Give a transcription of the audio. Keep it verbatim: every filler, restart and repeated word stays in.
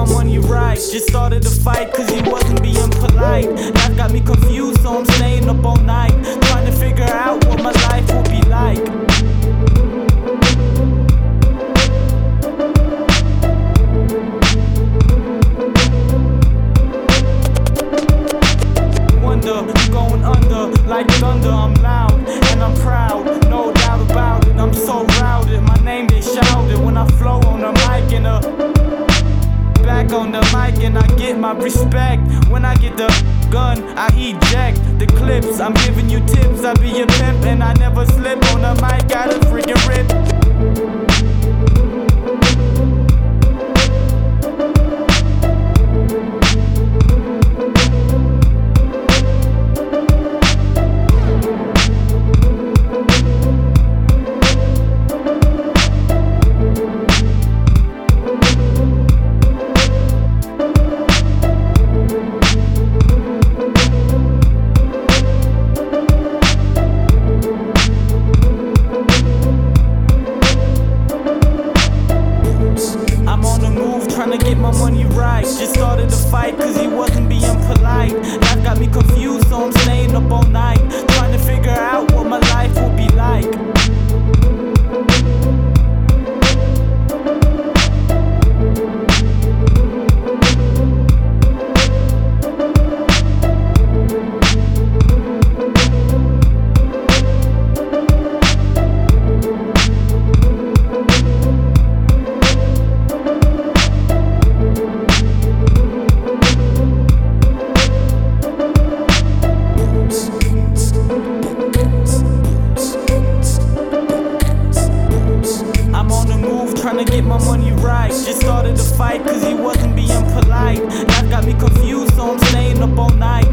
my money right. Just started a fight cause he wasn't being polite. Life got me confused, so I'm staying up all night, trying to figure out what my life will be like. Going under like thunder, I'm loud and I'm proud, no doubt about it. I'm so routed, my name they shouted when I flow on the mic and uh back on the mic, and I get my respect. When I get the gun, I eject the clips. I'm giving you tips, I be a pimp and I never slip on the mic. Got a freaking rip. Trying to get my money right. Just started a fight cause he wasn't being polite. Life got me confused, so I'm staying up all night, trying to figure out what my life will be like. Trying to get my money right. Just started a fight cause he wasn't being polite. Life got me confused, so I'm staying up all night,